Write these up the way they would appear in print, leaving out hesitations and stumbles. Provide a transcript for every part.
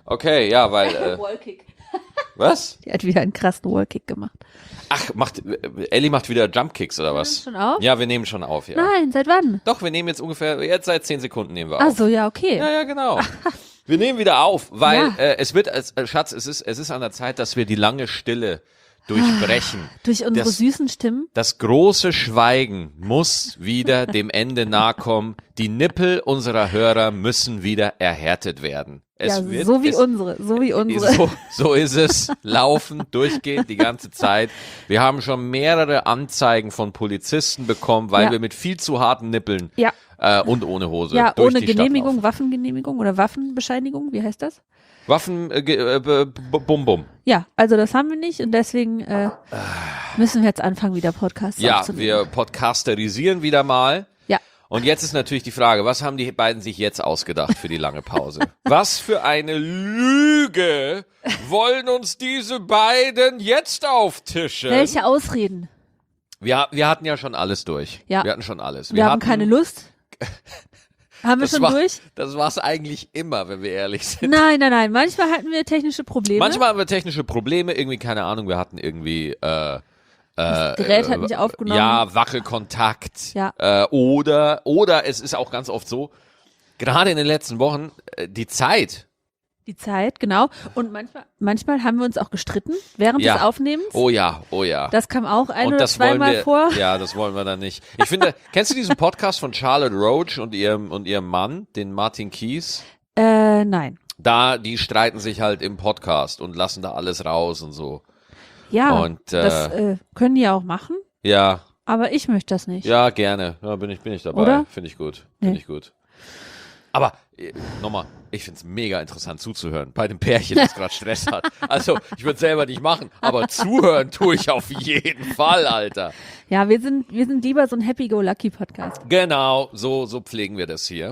Okay, ja, weil, Wallkick. was? Die hat wieder einen krassen Wallkick gemacht. Ach, Ellie macht wieder Jumpkicks oder was? Schon auf? Ja, wir nehmen schon auf, ja. Nein, seit wann? Doch, wir nehmen jetzt seit 10 Sekunden nehmen wir Ach auf. so, ja, okay. Ja, genau. Wir nehmen wieder auf, weil Ja. Schatz, es ist an der Zeit, dass wir die lange Stille durchbrechen. Durch unsere süßen Stimmen. Das große Schweigen muss wieder dem Ende nahe kommen. Die Nippel unserer Hörer müssen wieder erhärtet werden. So wie unsere. So ist es. Laufen, durchgehend, die ganze Zeit. Wir haben schon mehrere Anzeigen von Polizisten bekommen, weil wir mit viel zu harten Nippeln und ohne Hose Ja, durch ohne die Stadt Genehmigung, laufen. Waffengenehmigung oder Waffenbescheinigung, wie heißt das? Waffen, bum, bum. Ja, also das haben wir nicht und deswegen müssen wir jetzt anfangen, wieder Podcasts Ja, aufzunehmen. wir podcasterisieren wieder mal. Ja. Und jetzt ist natürlich die Frage, was haben die beiden sich jetzt ausgedacht für die lange Pause? Was für eine Lüge wollen uns diese beiden jetzt auftischen? Welche Ausreden? Wir hatten ja schon alles durch. Ja. Wir hatten schon alles. Wir haben keine Lust. Haben wir schon durch? Das war's eigentlich immer, wenn wir ehrlich sind. Nein. Manchmal hatten wir technische Probleme. Manchmal haben wir technische Probleme, irgendwie, keine Ahnung, wir hatten irgendwie das Gerät hat nicht aufgenommen. Ja, Wackelkontakt. Ja. Oder es ist auch ganz oft so, gerade in den letzten Wochen, die Zeit. Die Zeit, genau. Und manchmal haben wir uns auch gestritten während des Aufnehmens. Oh ja. Das kam auch ein Und oder zweimal vor. Ja, das wollen wir dann nicht. Ich finde, kennst du diesen Podcast von Charlotte Roach und ihrem Mann, den Martin Keys? Nein. Die streiten sich halt im Podcast und lassen da alles raus und so. Ja, und, das können die ja auch machen, Ja, aber ich möchte das nicht. ja, gerne. Ja, bin ich dabei. Oder? Finde ich gut. Nee. Finde ich gut. Aber nochmal, ich finde es mega interessant zuzuhören bei dem Pärchen, das gerade Stress hat. Also, ich würde selber nicht machen, aber zuhören tue ich auf jeden Fall, Alter. Ja, wir sind lieber so ein Happy-Go-Lucky-Podcast. Genau, so pflegen wir das hier.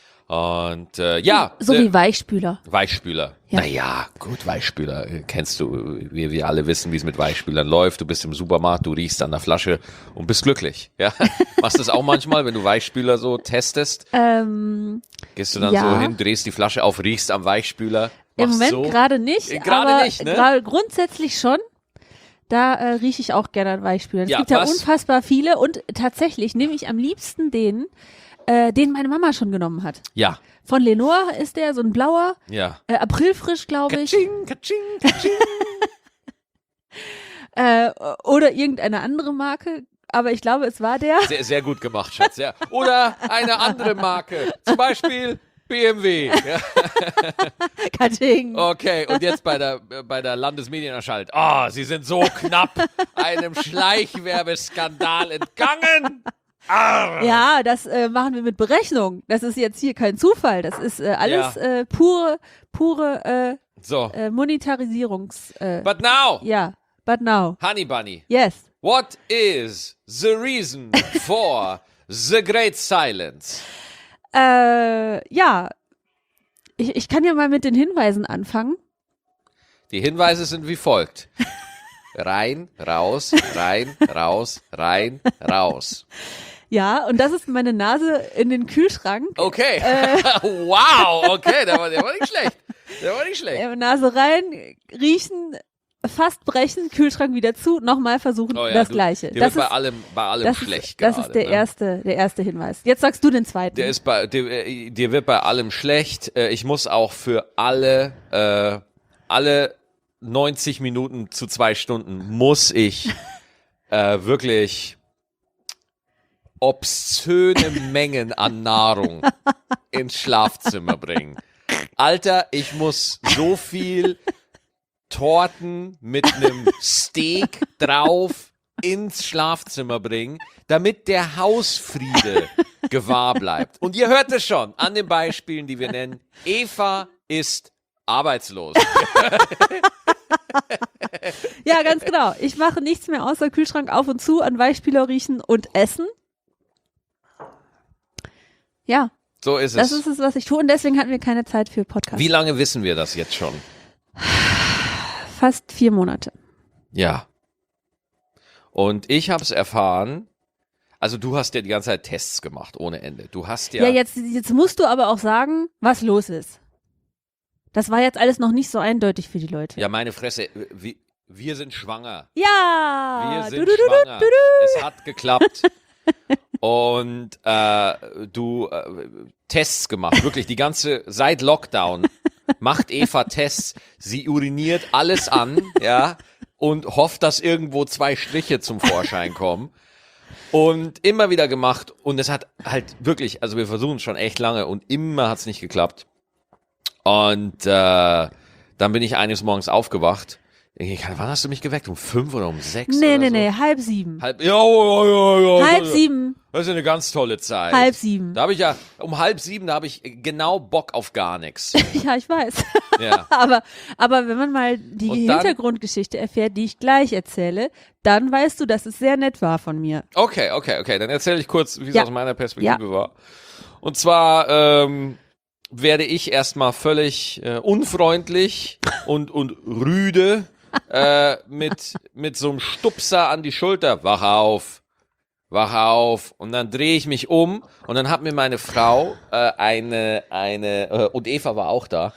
Und ja. So wie Weichspüler. Weichspüler. Ja. Naja, gut, Weichspüler. Kennst du, wir alle wissen, wie es mit Weichspülern läuft. Du bist im Supermarkt, du riechst an der Flasche und bist glücklich. Ja? Machst du das auch manchmal, wenn du Weichspüler so testest? Gehst du dann so hin, drehst die Flasche auf, riechst am Weichspüler? Im Moment so? gerade nicht, Gerade aber nicht, ne? Grundsätzlich schon. Da rieche ich auch gerne an Weichspülern. Es Ja, gibt ja was? unfassbar viele und tatsächlich nehme ich am liebsten den meine Mama schon genommen hat. Ja. Von Lenore ist der, so ein blauer, Ja. Aprilfrisch, glaube ich. Katsching, katsching, katsching. Oder irgendeine andere Marke, aber ich glaube, es war der. Sehr, sehr gut gemacht, Schatz. Ja. Oder eine andere Marke. Zum Beispiel BMW. Ja. Katsching. Okay, und jetzt bei der Landesmedienanstalt. Oh, Sie sind so knapp einem Schleichwerbeskandal entgangen. Arr. Ja, das machen wir mit Berechnung. Das ist jetzt hier kein Zufall. Das ist alles pure So. Monetarisierungs. But now, Ja, but now. Honey Bunny, Yes. what is the reason for the great silence? Ja. Ich kann ja mal mit den Hinweisen anfangen. Die Hinweise sind wie folgt. Rein, raus, rein, raus, rein, raus. Ja, und das ist meine Nase in den Kühlschrank. Okay. Wow, okay, der war nicht schlecht. Der war nicht schlecht. Nase rein, riechen, fast brechen, Kühlschrank wieder zu, nochmal versuchen, das Gleiche. Der Das wird ist, bei allem das schlecht ist, das gerade, ist der erste Hinweis. Jetzt sagst du den zweiten. Dir wird bei allem schlecht. Ich muss auch für alle 90 Minuten zu 2 Stunden muss ich wirklich obszöne Mengen an Nahrung ins Schlafzimmer bringen. Alter, ich muss so viel Torten mit einem Steak drauf ins Schlafzimmer bringen, damit der Hausfriede gewahr bleibt. Und ihr hört es schon an den Beispielen, die wir nennen. Eva ist arbeitslos. Ja, ganz genau. Ich mache nichts mehr außer Kühlschrank auf und zu, an Weichspüler riechen und essen. Ja, So ist das es. ist es, was ich tue und deswegen hatten wir keine Zeit für Podcast. Wie lange wissen wir das jetzt schon? Fast 4 Monate. Ja. Und ich habe es erfahren, also du hast ja die ganze Zeit Tests gemacht, ohne Ende. Du hast Ja, jetzt musst du aber auch sagen, was los ist. Das war jetzt alles noch nicht so eindeutig für die Leute. Ja, meine Fresse, wir sind schwanger. Ja! Wir sind schwanger. Es hat geklappt. Und du Tests gemacht, wirklich seit Lockdown macht Eva Tests. Sie uriniert alles an, ja, und hofft, dass irgendwo 2 Striche zum Vorschein kommen. Und immer wieder gemacht. Und es hat halt wirklich, also wir versuchen es schon echt lange und immer hat es nicht geklappt. Und dann bin ich eines Morgens aufgewacht. Wann hast du mich geweckt? Um 5 oder um 6? Nee, oder so? 6:30. Ja. 6:30. Das ist eine ganz tolle Zeit. 6:30. Da habe ich ja, um 6:30, da habe ich genau Bock auf gar nichts. Ja, ich weiß. Ja. aber wenn man mal die Und dann- Hintergrundgeschichte erfährt, die ich gleich erzähle, dann weißt du, dass es sehr nett war von mir. Okay. Dann erzähle ich kurz, wie es Ja. aus meiner Perspektive war. Und zwar werde ich erstmal völlig unfreundlich und rüde mit so einem Stupser an die Schulter. Wach auf. Und dann drehe ich mich um und dann hat mir meine Frau und Eva war auch da.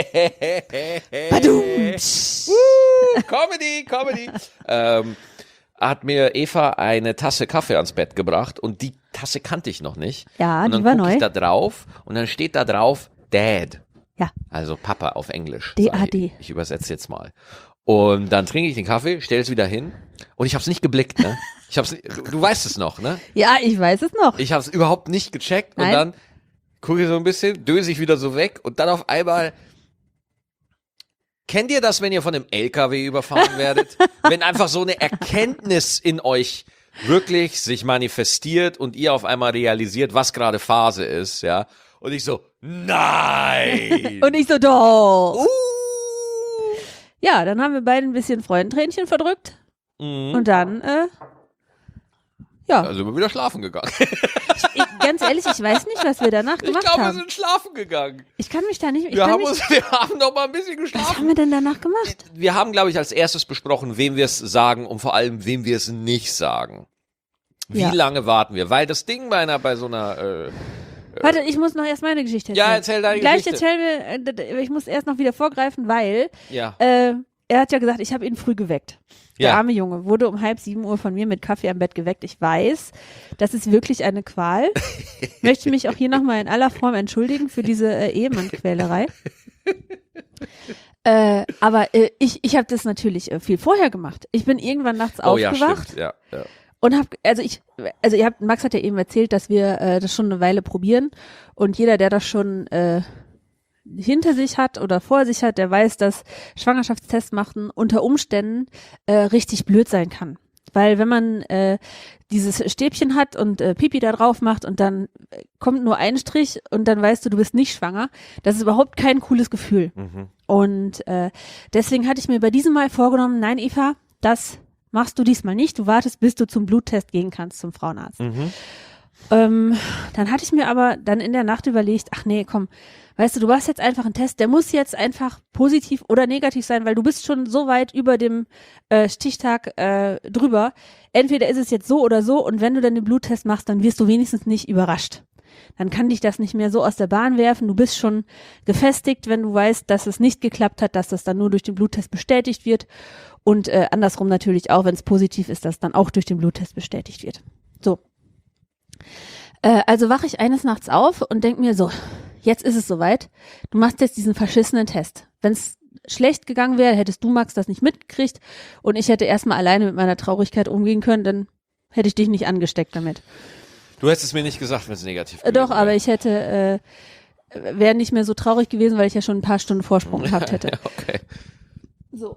Comedy. Hat mir Eva eine Tasse Kaffee ans Bett gebracht und die Tasse kannte ich noch nicht. Ja, und dann die war gucke neu. ich da drauf und dann steht da drauf Dad. Ja. Also Papa auf Englisch. D-A-D. Ich übersetze jetzt mal. Und dann trinke ich den Kaffee, stelle es wieder hin und ich habe es nicht geblickt, ne? Du weißt es noch, ne? Ja, ich weiß es noch. Ich habe es überhaupt nicht gecheckt und Nein. dann gucke ich so ein bisschen, döse ich wieder so weg und dann auf einmal. Kennt ihr das, wenn ihr von einem LKW überfahren werdet? Wenn einfach so eine Erkenntnis in euch wirklich sich manifestiert und ihr auf einmal realisiert, was gerade Phase ist, ja? Und ich so, nein! Und ich so, doch. Ja, dann haben wir beide ein bisschen Freudentränchen verdrückt. Mhm. Und dann, ja. Also sind wir wieder schlafen gegangen. Ganz ehrlich, ich weiß nicht, was wir danach Ich gemacht glaube, wir haben. sind schlafen gegangen. Ich kann mich da nicht, Wir haben noch mal ein bisschen was haben geschlafen. wir denn danach gemacht? Wir haben, glaube ich, als erstes besprochen, wem wir es sagen und vor allem, wem wir es nicht sagen. Wie Ja. lange warten wir? Weil das Ding bei so einer Warte, ich muss noch erst meine Geschichte erzählen. Ja, erzähl deine Gleich Geschichte. erzählen wir, ich muss erst noch wieder vorgreifen, weil ja. er hat ja gesagt, ich habe ihn früh geweckt. Der Ja. arme Junge wurde um 6:30 von mir mit Kaffee am Bett geweckt. Ich weiß, das ist wirklich eine Qual. Möchte mich auch hier nochmal in aller Form entschuldigen für diese Ehemann-Quälerei. Aber ich habe das natürlich viel vorher gemacht. Ich bin irgendwann nachts Oh ja, aufgewacht stimmt. Ja. und Max hat ja eben erzählt, dass wir das schon eine Weile probieren und jeder, der das schon hinter sich hat oder vor sich hat, der weiß, dass Schwangerschaftstests machen unter Umständen richtig blöd sein kann. Weil wenn man dieses Stäbchen hat und Pipi da drauf macht und dann kommt nur ein Strich und dann weißt du bist nicht schwanger, das ist überhaupt kein cooles Gefühl. Mhm. Und deswegen hatte ich mir bei diesem Mal vorgenommen, nein Eva, das machst du diesmal nicht, du wartest, bis du zum Bluttest gehen kannst, zum Frauenarzt. Mhm. Dann hatte ich mir aber dann in der Nacht überlegt, ach nee, komm, weißt du machst jetzt einfach einen Test, der muss jetzt einfach positiv oder negativ sein, weil du bist schon so weit über dem Stichtag drüber. Entweder ist es jetzt so oder so und wenn du dann den Bluttest machst, dann wirst du wenigstens nicht überrascht. Dann kann dich das nicht mehr so aus der Bahn werfen. Du bist schon gefestigt, wenn du weißt, dass es nicht geklappt hat, dass das dann nur durch den Bluttest bestätigt wird. Und andersrum natürlich auch, wenn es positiv ist, dass dann auch durch den Bluttest bestätigt wird. So. Also wache ich eines Nachts auf und denk mir so, jetzt ist es soweit. Du machst jetzt diesen verschissenen Test. Wenn es schlecht gegangen wäre, hättest du, Max, das nicht mitgekriegt und ich hätte erstmal alleine mit meiner Traurigkeit umgehen können, dann hätte ich dich nicht angesteckt damit. Du hättest es mir nicht gesagt, wenn es negativ gewesen Doch, aber wäre. ich hätte, wäre nicht mehr so traurig gewesen, weil ich ja schon ein paar Stunden Vorsprung gehabt hätte. Ja, okay. So.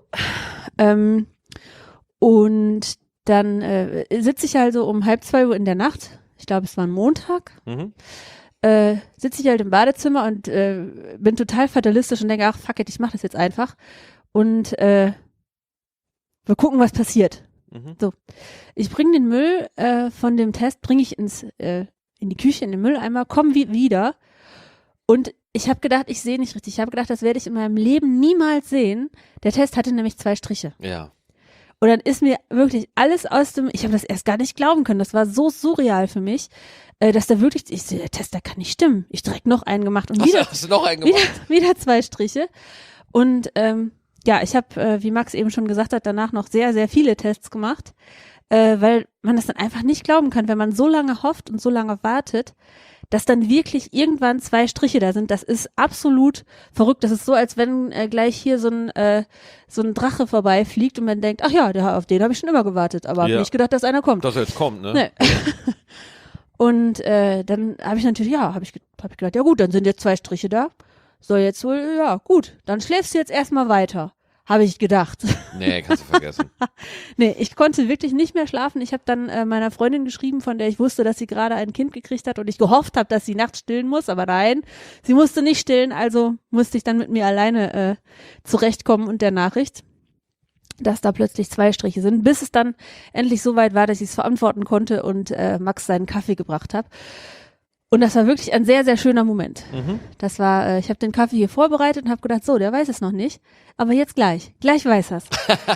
Und dann sitze ich also um 1:30 in der Nacht, ich glaube es war ein Montag, Mhm. sitze ich halt im Badezimmer und bin total fatalistisch und denke, ach fuck it, ich mache das jetzt einfach und wir gucken, was passiert. Mhm. So, ich bringe den Müll von dem Test, bringe ich in die Küche, in den Mülleimer, komme wieder und ich habe gedacht, ich sehe nicht richtig. Ich habe gedacht, das werde ich in meinem Leben niemals sehen. Der Test hatte nämlich 2 Striche. Ja. Und dann ist mir wirklich alles ich habe das erst gar nicht glauben können, das war so surreal für mich, dass da wirklich, ich sehe, der Test, der kann nicht stimmen. Ich direkt noch einen gemacht und Hast du noch einen gemacht? wieder 2 Striche. Und ja, ich habe, wie Max eben schon gesagt hat, danach noch sehr, sehr viele Tests gemacht, weil man das dann einfach nicht glauben kann, wenn man so lange hofft und so lange wartet, dass dann wirklich irgendwann 2 Striche da sind. Das ist absolut verrückt. Das ist so, als wenn gleich hier so ein Drache vorbeifliegt und man denkt, ach ja, auf den habe ich schon immer gewartet, aber habe nicht gedacht, dass einer kommt. Dass er jetzt kommt, ne? Nee. Und dann habe ich natürlich, hab ich gedacht, ja gut, dann sind jetzt 2 Striche da. Soll jetzt wohl, ja gut, dann schläfst du jetzt erstmal weiter. Habe ich gedacht. Nee, kannst du vergessen. Nee, ich konnte wirklich nicht mehr schlafen. Ich habe dann meiner Freundin geschrieben, von der ich wusste, dass sie gerade ein Kind gekriegt hat und ich gehofft habe, dass sie nachts stillen muss, aber nein, sie musste nicht stillen, also musste ich dann mit mir alleine zurechtkommen und der Nachricht, dass da plötzlich 2 Striche sind, bis es dann endlich so weit war, dass ich es verantworten konnte und Max seinen Kaffee gebracht habe. Und das war wirklich ein sehr, sehr schöner Moment. Das war, ich habe den Kaffee hier vorbereitet und habe gedacht, so, der weiß es noch nicht, aber jetzt gleich weiß er's.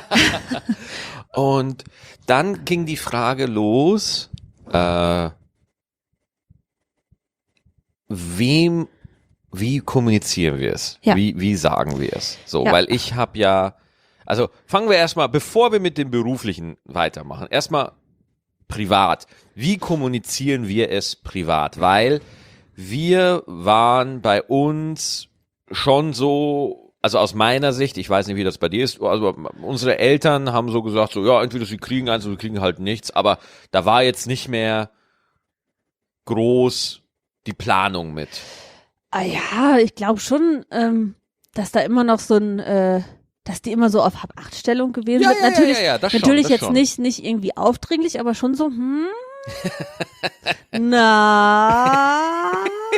Und dann ging die Frage los, wie kommunizieren wir es? Ja. Wie sagen wir es? So, Ja. weil ich habe ja, also fangen wir erstmal, bevor wir mit dem Beruflichen weitermachen, erstmal privat. Wie kommunizieren wir es privat? Weil wir waren bei uns schon so, also aus meiner Sicht, ich weiß nicht, wie das bei dir ist, also unsere Eltern haben so gesagt, so ja, entweder sie kriegen eins oder sie kriegen halt nichts, aber da war jetzt nicht mehr groß die Planung mit. Ah ja, ich glaube schon, dass da immer noch so ein, dass die immer so auf Hab-Acht-Stellung gewesen sind. Natürlich das jetzt schon. nicht irgendwie aufdringlich, aber schon so, na.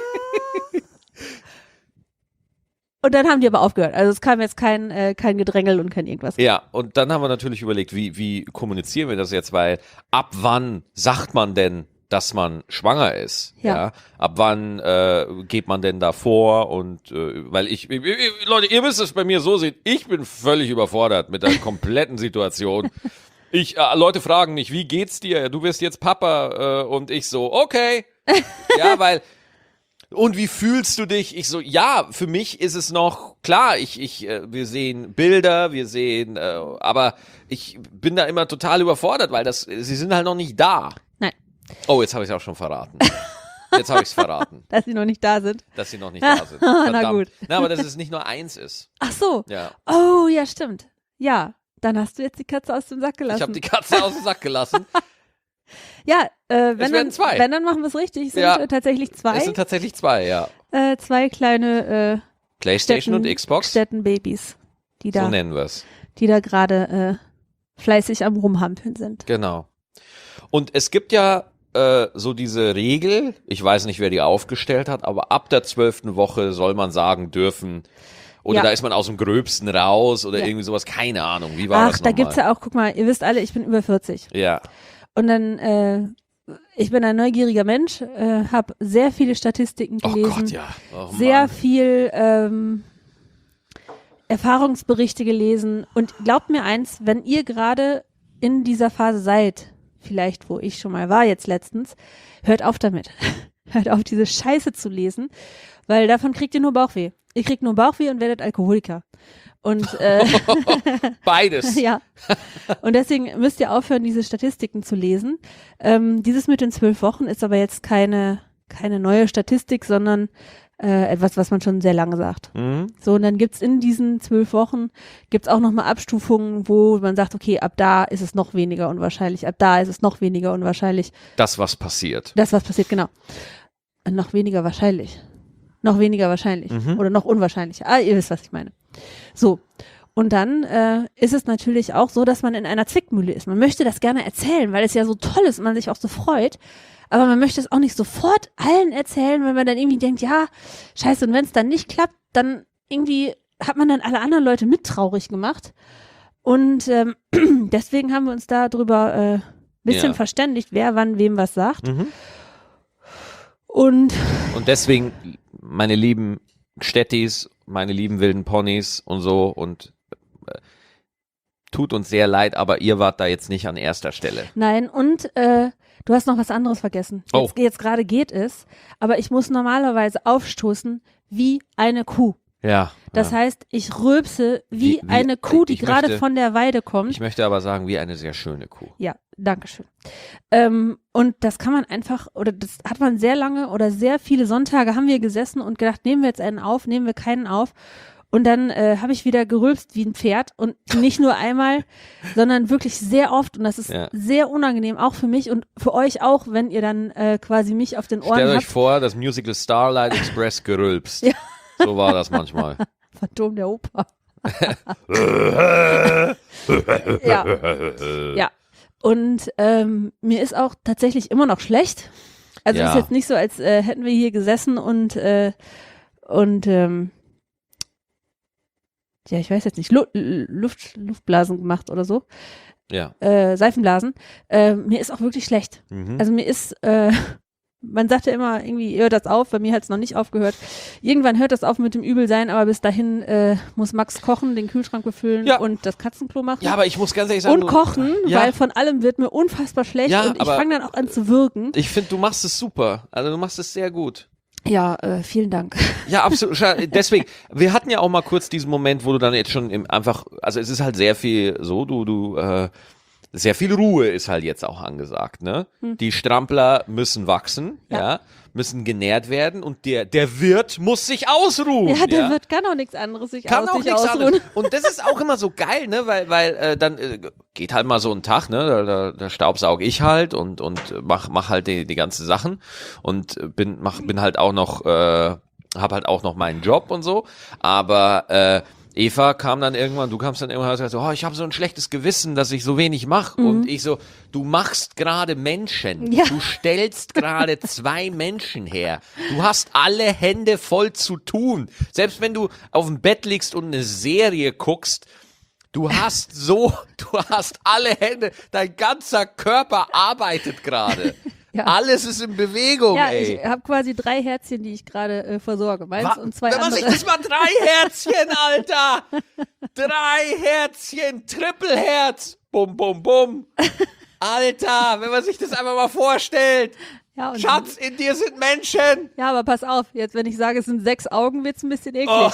Und dann haben die aber aufgehört. Also es kam jetzt kein Gedrängel und kein irgendwas. Ja, und dann haben wir natürlich überlegt, wie kommunizieren wir das jetzt, weil ab wann sagt man denn, dass man schwanger ist? Ja. Ab wann geht man denn da vor? Und weil Leute, ihr müsst es bei mir so sehen, ich bin völlig überfordert mit der kompletten Situation. Leute fragen mich, wie geht's dir? Du bist jetzt Papa und ich so, okay. Ja, weil und wie fühlst du dich? Ich so, ja, für mich ist es noch klar, wir sehen Bilder, wir sehen, aber ich bin da immer total überfordert, weil sie sind halt noch nicht da. Nein. Oh, jetzt habe ich es auch schon verraten. Jetzt habe ich es verraten. Dass sie noch nicht da sind. Dass sie noch nicht da sind. Na Verdammt. gut. Na, aber dass es nicht nur eins ist. Ach so. Ja. Oh, ja, stimmt. Ja, dann hast du jetzt die Katze aus dem Sack gelassen. Ich habe die Katze aus dem Sack gelassen. Ja, wenn werden 2. Wenn, dann machen wir es richtig. Es sind tatsächlich 2. Es sind tatsächlich 2, ja. 2 kleine PlayStation und Xbox. Städtenbabys, So nennen wir es. die da gerade fleißig am Rumhampeln sind. Genau. Und es gibt ja so diese Regel, ich weiß nicht, wer die aufgestellt hat, aber ab der 12. Woche soll man sagen dürfen, oder da ist man aus dem Gröbsten raus oder irgendwie sowas, keine Ahnung, wie war das nochmal? Da gibt's ja auch, guck mal, ihr wisst alle, ich bin über 40. Ja. Und dann, ich bin ein neugieriger Mensch, habe sehr viele Statistiken gelesen. Oh Gott, ja. Oh, sehr viel Erfahrungsberichte gelesen. Und glaubt mir eins, wenn ihr gerade in dieser Phase seid, vielleicht wo ich schon mal war jetzt letztens, hört auf damit. Hört auf, diese Scheiße zu lesen, weil davon kriegt ihr nur Bauchweh. Ihr kriegt nur Bauchweh und werdet Alkoholiker. Und beides. Ja. Und deswegen müsst ihr aufhören, diese Statistiken zu lesen. Dieses mit den 12 Wochen ist aber jetzt keine neue Statistik, sondern etwas, was man schon sehr lange sagt. Mhm. So, und dann gibt's in diesen 12 Wochen gibt's auch nochmal Abstufungen, wo man sagt, okay, ab da ist es noch weniger unwahrscheinlich, ab da ist es noch weniger unwahrscheinlich. Das, was passiert. Das, was passiert, genau. Noch weniger wahrscheinlich. Noch weniger wahrscheinlich. Oder noch unwahrscheinlich. Ihr wisst, was ich meine. So. Und dann ist es natürlich auch so, dass man in einer Zwickmühle ist. Man möchte das gerne erzählen, weil es ja so toll ist und man sich auch so freut. Aber man möchte es auch nicht sofort allen erzählen, weil man dann irgendwie denkt, ja, scheiße, und wenn es dann nicht klappt, dann irgendwie hat man dann alle anderen Leute mit traurig gemacht. Und deswegen haben wir uns da drüber bisschen verständigt, wer wann wem was sagt. Und deswegen, meine lieben Städtis, meine lieben wilden Ponys und so, und tut uns sehr leid, aber ihr wart da jetzt nicht an erster Stelle. Nein, und du hast noch was anderes vergessen. Jetzt gerade geht es, aber ich muss normalerweise aufstoßen wie eine Kuh. Ja. Das heißt, ich rülpse wie eine Kuh, die gerade von der Weide kommt. Ich möchte aber sagen, wie eine sehr schöne Kuh. Ja, danke schön. Und das kann man einfach, oder das hat man sehr lange oder sehr viele Sonntage haben wir gesessen und gedacht, nehmen wir jetzt einen auf, nehmen wir keinen auf. Und dann habe ich wieder gerülpst wie ein Pferd und nicht nur einmal, sondern wirklich sehr oft. Und das ist sehr unangenehm, auch für mich und für euch auch, wenn ihr dann quasi mich auf den Ohren habt. Stellt euch vor, das Musical Starlight Express gerülpst. Ja. So war das manchmal. Phantom der Oper. Ja. Und mir ist auch tatsächlich immer noch schlecht. Also es ist jetzt nicht so, als hätten wir hier gesessen und ich weiß jetzt nicht, Luftblasen gemacht oder so. Ja. Seifenblasen. Mir ist auch wirklich schlecht. Also mir ist man sagt ja immer, irgendwie hört das auf, bei mir hat es noch nicht aufgehört. Irgendwann hört das auf mit dem Übelsein, aber bis dahin muss Max kochen, den Kühlschrank befüllen und das Katzenklo machen. Ja, aber ich muss ganz ehrlich sagen. Und kochen, weil von allem wird mir unfassbar schlecht und ich fange dann auch an zu würgen. Ich finde, du machst es super. Also du machst es sehr gut. Ja, vielen Dank. Ja, absolut. Deswegen, wir hatten ja auch mal kurz diesen Moment, wo du dann jetzt schon einfach, also es ist halt sehr viel so, sehr viel Ruhe ist halt jetzt auch angesagt, ne? Die Strampler müssen wachsen, müssen genährt werden und der Wirt muss sich ausruhen. Ja, der Wirt kann auch nichts anderes sich ausruhen. Und das ist auch immer so geil, ne? Weil dann geht halt mal so ein Tag, ne? Da staubsaug ich halt und mach halt die ganzen Sachen und bin halt auch noch, hab halt auch noch meinen Job und so, aber Eva kam dann irgendwann, du kamst dann irgendwann und hast gesagt, ich habe so ein schlechtes Gewissen, dass ich so wenig mache. Und ich so, du machst gerade Menschen. Ja. Du stellst gerade 2 Menschen her. Du hast alle Hände voll zu tun. Selbst wenn du auf dem Bett liegst und eine Serie guckst, du hast alle Hände, dein ganzer Körper arbeitet gerade. Ja. Alles ist in Bewegung, ey. Ich habe quasi 3 Herzchen, die ich gerade versorge. Meins und 2 andere. Ich das mal 3 Herzchen, Alter! 3 Herzchen, Trippelherz. Bum, bum, bum. Alter, wenn man sich das einfach mal vorstellt. Ja, Schatz, in dir sind Menschen. Ja, aber pass auf, jetzt wenn ich sage, es sind 6 Augen, wird's ein bisschen eklig.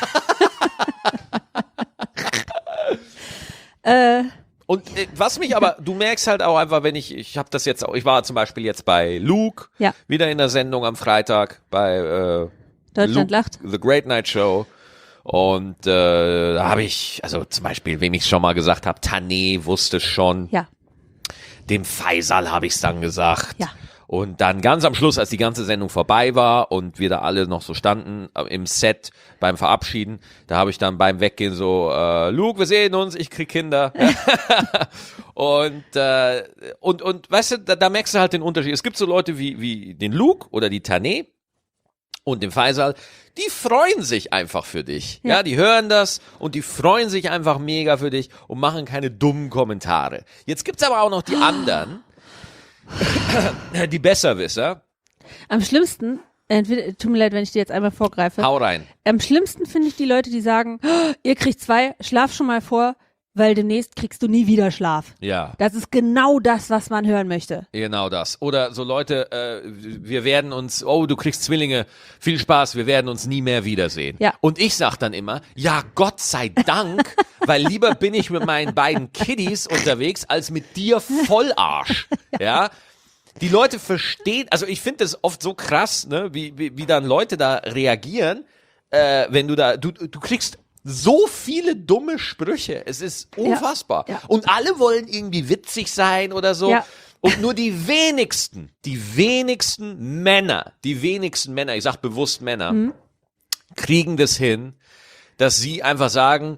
Und was mich aber, du merkst halt auch einfach, wenn ich habe das jetzt auch, ich war zum Beispiel jetzt bei Luke, wieder in der Sendung am Freitag, bei Deutschland Luke, lacht. The Great Night Show. Und da habe ich, also zum Beispiel, wem ich schon mal gesagt habe, Tané wusste schon. Ja. Dem Faisal habe ich es dann gesagt. Ja. Und dann ganz am Schluss, als die ganze Sendung vorbei war und wir da alle noch so standen im Set beim Verabschieden, da habe ich dann beim Weggehen so, Luke, wir sehen uns, ich krieg Kinder. und weißt du, da merkst du halt den Unterschied. Es gibt so Leute wie den Luke oder die Tané und den Faisal, die freuen sich einfach für dich. Ja, die hören das und die freuen sich einfach mega für dich und machen keine dummen Kommentare. Jetzt gibt's aber auch noch die anderen, die Besserwisser. Am schlimmsten, tut mir leid, wenn ich dir jetzt einmal vorgreife. Hau rein. Am schlimmsten finde ich die Leute, die sagen, ihr kriegt 2, schlaf schon mal vor, weil demnächst kriegst du nie wieder Schlaf. Ja. Das ist genau das, was man hören möchte. Genau das. Oder so Leute, wir werden uns, du kriegst Zwillinge, viel Spaß, wir werden uns nie mehr wiedersehen. Ja. Und ich sag dann immer, ja, Gott sei Dank, weil lieber bin ich mit meinen beiden Kiddies unterwegs, als mit dir Vollarsch. Ja. Die Leute verstehen, also ich finde das oft so krass, ne, wie dann Leute da reagieren, wenn du kriegst so viele dumme Sprüche. Es ist unfassbar. Ja. Und alle wollen irgendwie witzig sein oder so. Ja. Und nur die wenigsten Männer, ich sag bewusst Männer, kriegen das hin, dass sie einfach sagen,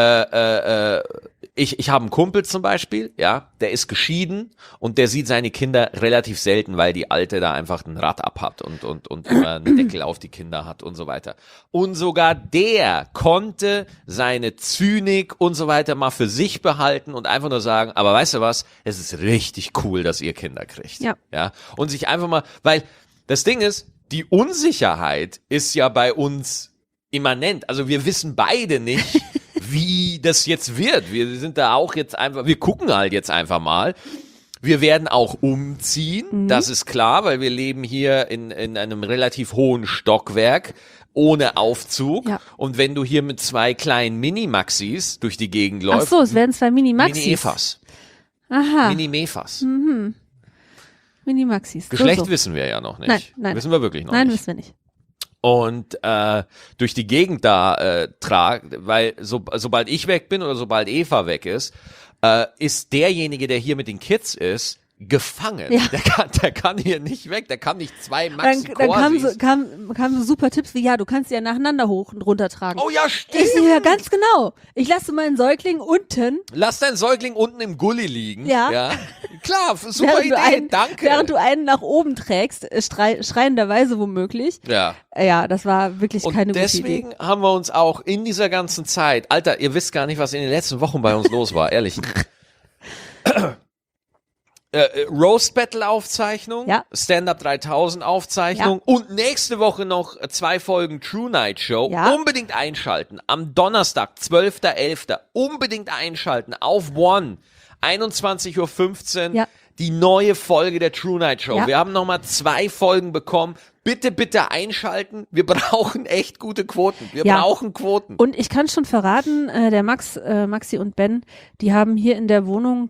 ich habe einen Kumpel zum Beispiel, ja, der ist geschieden und der sieht seine Kinder relativ selten, weil die Alte da einfach ein Rad abhat und immer einen Deckel auf die Kinder hat und so weiter. Und sogar der konnte seine Zynik und so weiter mal für sich behalten und einfach nur sagen, aber weißt du was, es ist richtig cool, dass ihr Kinder kriegt. Ja. Und sich einfach mal, weil das Ding ist, die Unsicherheit ist ja bei uns immanent. Also wir wissen beide nicht, wie das jetzt wird. Wir sind da auch jetzt einfach, wir gucken halt jetzt einfach mal. Wir werden auch umziehen, das ist klar, weil wir leben hier in einem relativ hohen Stockwerk ohne Aufzug. Ja. Und wenn du hier mit 2 kleinen Mini-Maxis durch die Gegend läufst. Ach so, es werden 2 Mini-Maxis. Mini-Efas. Aha. Mini-Mefas. Mini-Maxis. Geschlecht so. wissen wir ja noch nicht. Nein. Wissen wir wirklich noch Nein, nicht. wissen wir nicht. Und durch die Gegend da weil sobald ich weg bin oder sobald Eva weg ist derjenige, der hier mit den Kids ist, gefangen. Ja. Der kann hier nicht weg, der kann nicht 2 Dann Maxi-Corsis. kamen so super Tipps wie, ja, du kannst sie ja nacheinander hoch und runter tragen. Oh ja, stimmt. Ich sehe ja ganz genau. Ich lasse meinen Säugling unten. Lass deinen Säugling unten im Gully liegen. Ja. Klar, super Idee, danke. Während du einen nach oben trägst, schreienderweise womöglich. Ja. Ja, das war wirklich Und keine gute deswegen Idee. haben wir uns auch in dieser ganzen Zeit, Alter, ihr wisst gar nicht, was in den letzten Wochen bei uns los war, ehrlich. Roast Battle Aufzeichnung, Ja. Stand-Up 3000 Aufzeichnung und nächste Woche noch 2 Folgen True Night Show. Ja. Unbedingt einschalten. Am Donnerstag, 12.11. Unbedingt einschalten auf One. 21.15 Uhr. Ja. Die neue Folge der True Night Show. Ja. Wir haben nochmal 2 Folgen bekommen. Bitte einschalten. Wir brauchen echt gute Quoten. Wir Ja. brauchen Quoten. Und ich kann schon verraten, der Maxi und Ben, die haben hier in der Wohnung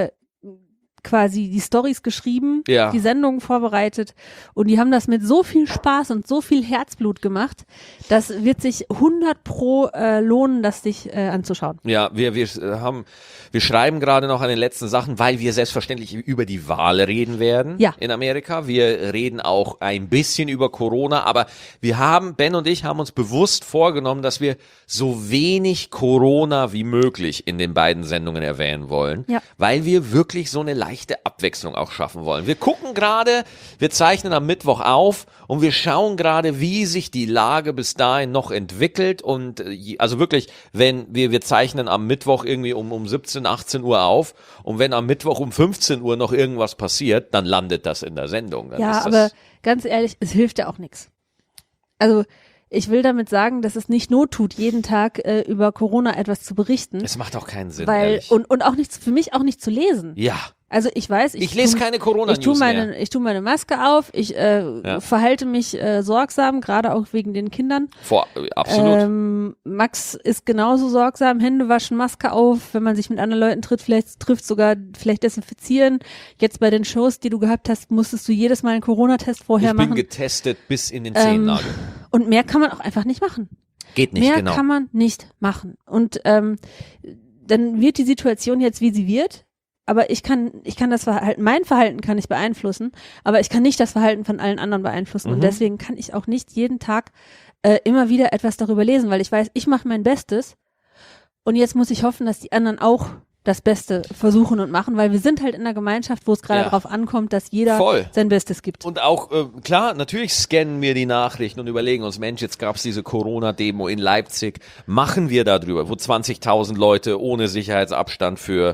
quasi die Storys geschrieben, Ja. die Sendungen vorbereitet und die haben das mit so viel Spaß und so viel Herzblut gemacht, das wird sich 100% lohnen, das dich anzuschauen. Ja, wir schreiben gerade noch an den letzten Sachen, weil wir selbstverständlich über die Wahl reden werden Ja. in Amerika. Wir reden auch ein bisschen über Corona, aber Ben und ich haben uns bewusst vorgenommen, dass wir so wenig Corona wie möglich in den beiden Sendungen erwähnen wollen, Ja. weil wir wirklich so eine leichte Abwechslung auch schaffen wollen. Wir gucken gerade, wir zeichnen am Mittwoch auf und wir schauen gerade, wie sich die Lage bis dahin noch entwickelt und also wirklich, wenn wir zeichnen am Mittwoch irgendwie um 17, 18 Uhr auf und wenn am Mittwoch um 15 Uhr noch irgendwas passiert, dann landet das in der Sendung. Dann Ja, ist aber ganz ehrlich, es hilft ja auch nichts. Also ich will damit sagen, dass es nicht Not tut, jeden Tag über Corona etwas zu berichten. Es macht auch keinen Sinn, weil ehrlich. und auch nichts, für mich auch nicht zu lesen. Ja. Also ich weiß, Ich lese keine Corona-News mehr. Ich tue meine Maske auf, ich verhalte mich sorgsam, gerade auch wegen den Kindern. Absolut. Max ist genauso sorgsam, Hände waschen, Maske auf, wenn man sich mit anderen Leuten vielleicht desinfizieren. Jetzt bei den Shows, die du gehabt hast, musstest du jedes Mal einen Corona-Test vorher Ich bin machen. getestet bis in den Zehennagel. Und mehr kann man auch einfach nicht machen. Geht nicht, Mehr genau. kann man nicht machen. Und dann wird die Situation jetzt, wie sie wird. Aber ich kann das Verhalten, mein Verhalten kann ich beeinflussen, aber ich kann nicht das Verhalten von allen anderen beeinflussen. Und deswegen kann ich auch nicht jeden Tag immer wieder etwas darüber lesen, weil ich weiß, ich mache mein Bestes und jetzt muss ich hoffen, dass die anderen auch das Beste versuchen und machen, weil wir sind halt in einer Gemeinschaft, wo es gerade darauf ankommt, dass jeder sein Bestes gibt. Und auch, klar, natürlich scannen wir die Nachrichten und überlegen uns, Mensch, jetzt gab es diese Corona-Demo in Leipzig, machen wir darüber, wo 20.000 Leute ohne Sicherheitsabstand für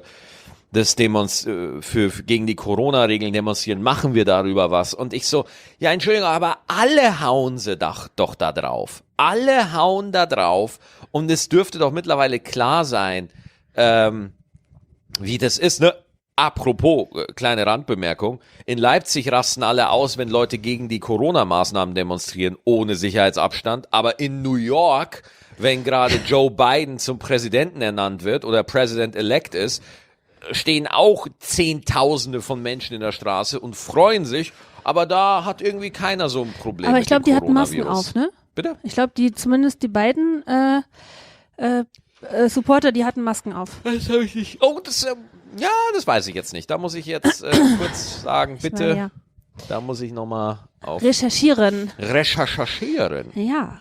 gegen die Corona-Regeln demonstrieren, machen wir darüber was. Und ich so, ja, Entschuldigung, aber alle hauen sie doch da drauf. Alle hauen da drauf. Und es dürfte doch mittlerweile klar sein, wie das ist, ne? Apropos, kleine Randbemerkung, in Leipzig rasten alle aus, wenn Leute gegen die Corona-Maßnahmen demonstrieren, ohne Sicherheitsabstand. Aber in New York, wenn gerade Joe Biden zum Präsidenten ernannt wird oder President-elect ist, stehen auch Zehntausende von Menschen in der Straße und freuen sich, aber da hat irgendwie keiner so ein Problem. Aber ich glaube, mit dem die hatten Masken Coronavirus. auf, ne? Bitte? Ich glaube, zumindest die beiden Supporter, die hatten Masken auf. Das habe ich nicht. Oh, das weiß ich jetzt nicht. Da muss ich jetzt kurz sagen, bitte. meine, ja. Da muss ich nochmal auf Recherchieren. recherchieren. Ja.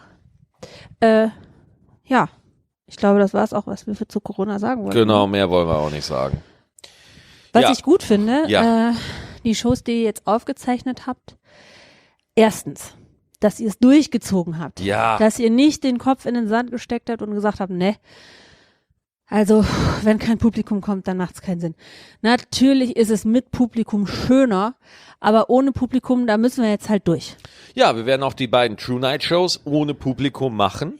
Ja. Ich glaube, das war es auch, was wir zu Corona sagen wollten. Genau, mehr wollen wir auch nicht sagen. Was Ja. ich gut finde, Ja. die Shows, die ihr jetzt aufgezeichnet habt, erstens, dass ihr es durchgezogen habt. Ja. Dass ihr nicht den Kopf in den Sand gesteckt habt und gesagt habt, ne, also wenn kein Publikum kommt, dann macht es keinen Sinn. Natürlich ist es mit Publikum schöner, aber ohne Publikum, da müssen wir jetzt halt durch. Ja, wir werden auch die beiden True Night Shows ohne Publikum machen. Ja.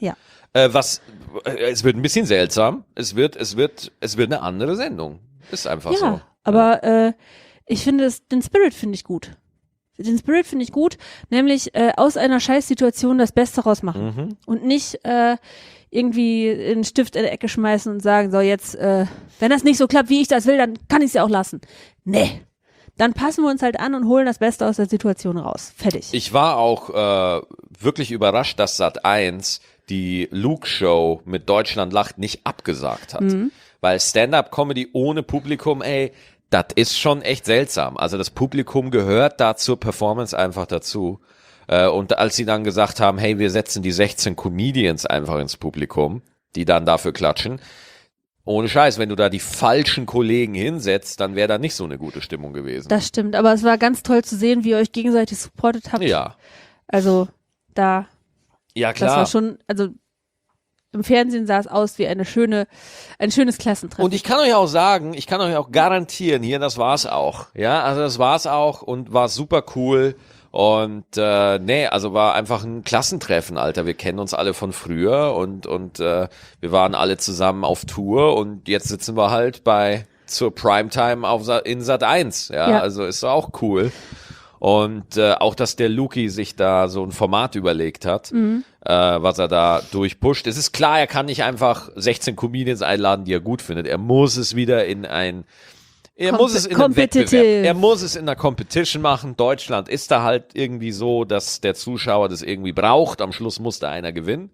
Es wird ein bisschen seltsam. Es wird eine andere Sendung. Ist einfach so. Aber ich finde den Spirit finde ich gut. Den Spirit finde ich gut, nämlich aus einer Scheißsituation das Beste rausmachen. Und nicht irgendwie einen Stift in die Ecke schmeißen und sagen, so jetzt, wenn das nicht so klappt, wie ich das will, dann kann ich es ja auch lassen. Nee. Dann passen wir uns halt an und holen das Beste aus der Situation raus. Fertig. Ich war auch wirklich überrascht, dass Sat.1 die Luke-Show mit Deutschland lacht nicht abgesagt hat. Weil Stand-Up-Comedy ohne Publikum, das ist schon echt seltsam. Also das Publikum gehört da zur Performance einfach dazu. Und als sie dann gesagt haben, hey, wir setzen die 16 Comedians einfach ins Publikum, die dann dafür klatschen, ohne Scheiß, wenn du da die falschen Kollegen hinsetzt, dann wäre da nicht so eine gute Stimmung gewesen. Das stimmt, aber es war ganz toll zu sehen, wie ihr euch gegenseitig supportet habt. Ja. Also da, Ja, klar. das war schon, also im Fernsehen sah es aus wie ein schönes Klassentreffen. Und ich kann euch auch sagen, ich kann euch auch garantieren, hier, das war's auch. Ja, also das war's auch und war super cool. Und also war einfach ein Klassentreffen, Alter. Wir kennen uns alle von früher und wir waren alle zusammen auf Tour und jetzt sitzen wir halt zur Primetime in Sat.1. Ja, also ist auch cool. Und auch, dass der Luki sich da so ein Format überlegt hat, was er da durchpusht. Es ist klar, er kann nicht einfach 16 Comedians einladen, die er gut findet. Er muss es wieder in einem Wettbewerb. Er muss es in einer Competition machen. Deutschland ist da halt irgendwie so, dass der Zuschauer das irgendwie braucht. Am Schluss muss da einer gewinnen.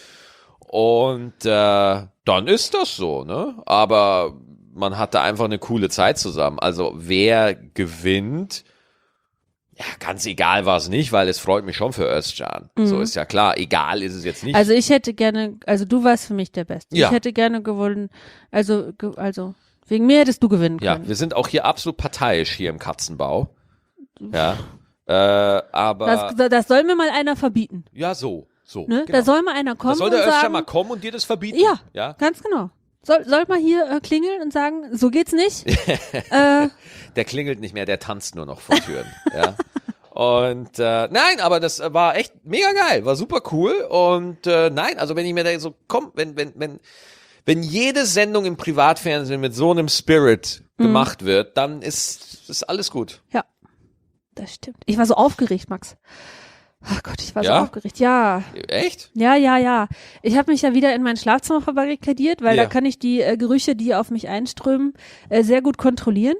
Und dann ist das so, ne? Aber man hatte einfach eine coole Zeit zusammen. Also wer gewinnt, ja, ganz egal war es nicht, weil es freut mich schon für Özcan. So ist ja klar. Egal ist es jetzt nicht. Also ich hätte gerne, also du warst für mich der Beste. Ja. Ich hätte gerne gewonnen, also wegen mir hättest du gewinnen können. Ja, wir sind auch hier absolut parteiisch hier im Katzenbau. Ja, aber Das soll mir mal einer verbieten. ja, so. Ne? Genau. Da soll mal einer kommen Da soll und der Özcan sagen, mal kommen und dir das verbieten. Ja, ganz genau. Soll mal hier klingeln und sagen, so geht's nicht. Der klingelt nicht mehr, der tanzt nur noch vor Türen. Ja. Und nein, aber das war echt mega geil, war super cool. Und nein, also wenn ich mir da so wenn jede Sendung im Privatfernsehen mit so einem Spirit gemacht wird, dann ist alles gut. Ja, das stimmt. Ich war so aufgeregt, Max. Ach Gott, ich war so Ja? aufgeregt. Ja. Echt? Ja. Ich habe mich ja wieder in mein Schlafzimmer verbarrikadiert, weil Ja. da kann ich die Gerüche, die auf mich einströmen, sehr gut kontrollieren.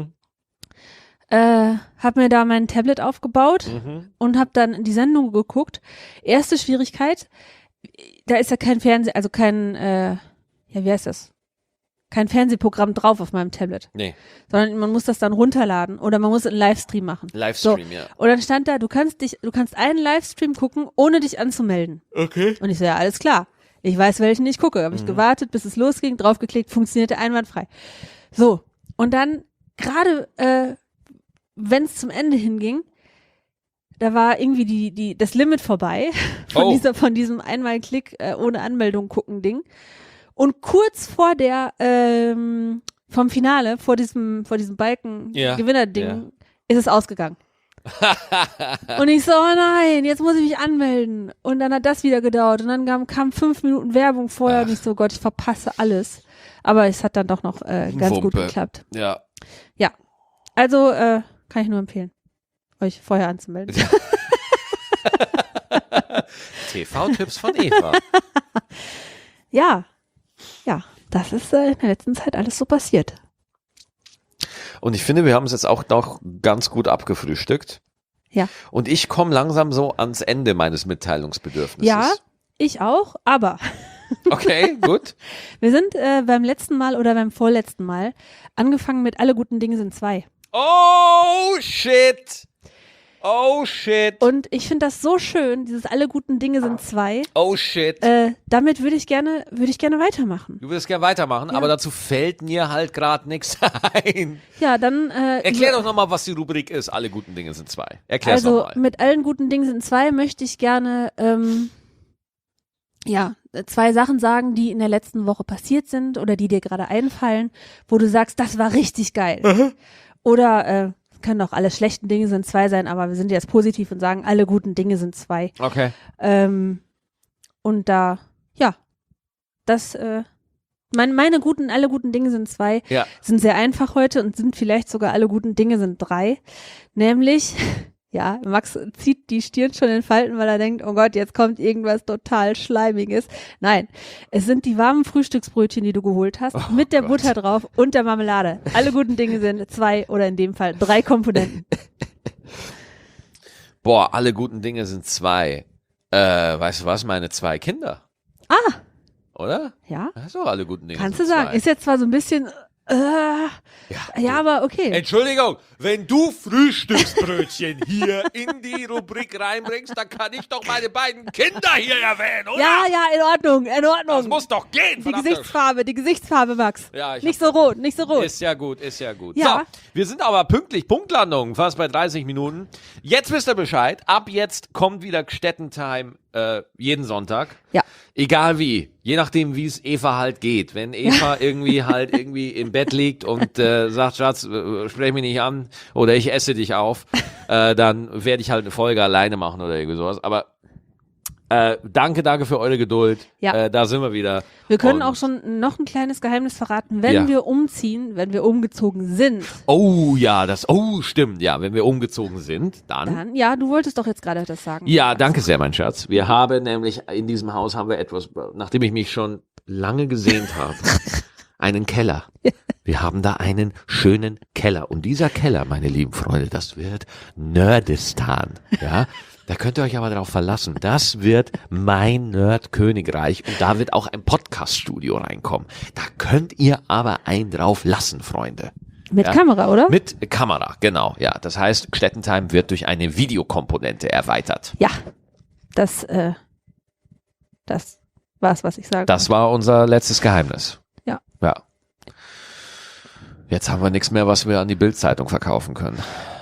Hab mir da mein Tablet aufgebaut und hab dann die Sendung geguckt. Erste Schwierigkeit, da ist ja kein Fernseh, also kein, wie heißt das? Kein Fernsehprogramm drauf auf meinem Tablet. Nee, Sondern man muss das dann runterladen oder man muss einen Livestream machen. Livestream, ja. Und dann stand da, du kannst einen Livestream gucken, ohne dich anzumelden. Okay. Und ich so, ja, alles klar. Ich weiß, welchen ich gucke. Habe ich gewartet, bis es losging, draufgeklickt, funktionierte einwandfrei. So. Und dann, gerade, wenn es zum Ende hinging, da war irgendwie das Limit vorbei von diesem Einmal-Klick ohne Anmeldung gucken Ding. Und kurz vor vom Finale, vor diesem Balken-Gewinner-Ding, ist es ausgegangen. Und ich so, oh nein, jetzt muss ich mich anmelden. Und dann hat das wieder gedauert. Und dann kam 5 Minuten Werbung vorher. Und ich so, Gott, ich verpasse alles. Aber es hat dann doch noch ganz gut geklappt. Ja. Ja, also kann ich nur empfehlen, euch vorher anzumelden. TV-Tipps von Eva. Ja, das ist in der letzten Zeit alles so passiert. Und ich finde, wir haben es jetzt auch noch ganz gut abgefrühstückt. Ja. Und ich komme langsam so ans Ende meines Mitteilungsbedürfnisses. Ja, ich auch, aber Okay, gut. wir sind beim letzten Mal oder beim vorletzten Mal angefangen mit Alle guten Dinge sind 2. Oh, shit. Oh, shit. Und ich finde das so schön, dieses Alle guten Dinge sind 2. Oh, shit. Damit würde ich gerne weitermachen. Du würdest gerne weitermachen, aber dazu fällt mir halt gerade nichts ein. Ja, dann Erklär doch nochmal, was die Rubrik ist. Alle guten Dinge sind 2. Erklär's also nochmal. mit allen guten Dingen sind 2 möchte ich gerne 2 Sachen sagen, die in der letzten Woche passiert sind oder die dir gerade einfallen, wo du sagst, das war richtig geil. Oder können auch alle schlechten Dinge sind 2 sein, aber wir sind jetzt positiv und sagen, alle guten Dinge sind 2. Okay. Und da ja, das, alle guten Dinge sind 2, Ja. sind sehr einfach heute und sind vielleicht sogar alle guten Dinge sind 3. Nämlich, ja, Max zieht die Stirn schon in Falten, weil er denkt, oh Gott, jetzt kommt irgendwas total Schleimiges. Nein, es sind die warmen Frühstücksbrötchen, die du geholt hast, mit der Gott. Butter drauf und der Marmelade. Alle guten Dinge sind 2 oder in dem Fall 3 Komponenten. Boah, alle guten Dinge sind 2. Weißt du was? Meine 2 Kinder. Ah, Oder? ja, Das ist doch alle guten Dinge kannst du sind sagen. 2. Ist jetzt zwar so ein bisschen, ja, aber okay. Entschuldigung, wenn du Frühstücksbrötchen hier in die Rubrik reinbringst, dann kann ich doch meine beiden Kinder hier erwähnen, oder? Ja, in Ordnung. Das muss doch gehen, Die verdammt. Gesichtsfarbe, Max. Ja, ich nicht so rot. Ist ja gut. Ja. So, wir sind aber pünktlich, Punktlandung, fast bei 30 Minuten. Jetzt wisst ihr Bescheid, ab jetzt kommt wieder Gstettentime jeden Sonntag. Ja. Egal wie, je nachdem, wie es Eva halt geht. Wenn Eva irgendwie im Bett liegt und sagt, Schatz, sprech mich nicht an oder ich esse dich auf, dann werde ich halt eine Folge alleine machen oder irgendwie sowas. Aber danke für eure Geduld. Ja. Da sind wir wieder. Wir können Und- auch schon noch ein kleines Geheimnis verraten. Wenn Ja. wir umziehen, wenn wir umgezogen sind, Oh ja, stimmt. Ja, wenn wir umgezogen sind, dann, ja, du wolltest doch jetzt gerade das sagen. Ja, danke sehr, mein Schatz. Wir haben nämlich in diesem Haus haben wir etwas, nachdem ich mich schon lange gesehnt habe, einen Keller. Wir haben da einen schönen Keller. Und dieser Keller, meine lieben Freunde, das wird Nerdistan. Ja, da könnt ihr euch aber darauf verlassen. Das wird mein Nerd-Königreich. Und da wird auch ein Podcast-Studio reinkommen. Da könnt ihr aber einen drauf lassen, Freunde. Mit Ja. Kamera, oder? Mit Kamera, genau. Ja, das heißt, Gstettentime wird durch eine Videokomponente erweitert. Ja. Das war's, was ich sage. Das war unser letztes Geheimnis. Ja. Ja. Jetzt haben wir nichts mehr, was wir an die Bild-Zeitung verkaufen können.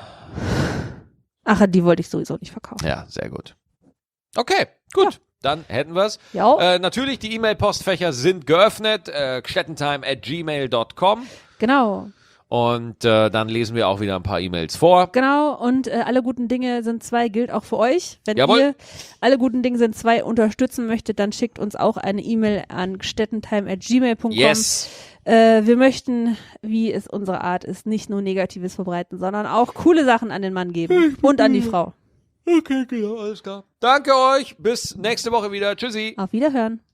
Ach, die wollte ich sowieso nicht verkaufen. Ja, sehr gut. Okay, gut. Dann hätten wir's. Ja. Natürlich, die E-Mail-Postfächer sind geöffnet. gstettentime@gmail.com. Genau. Und dann lesen wir auch wieder ein paar E-Mails vor. Genau, und alle guten Dinge sind 2 gilt auch für euch. Wenn Jawohl. ihr alle guten Dinge sind 2 unterstützen möchtet, dann schickt uns auch eine E-Mail an gstettentime@gmail.com. Yes. Wir möchten, wie es unsere Art ist, nicht nur Negatives verbreiten, sondern auch coole Sachen an den Mann geben und an die Frau. Okay, genau, alles klar. Danke euch. Bis nächste Woche wieder. Tschüssi. Auf Wiederhören.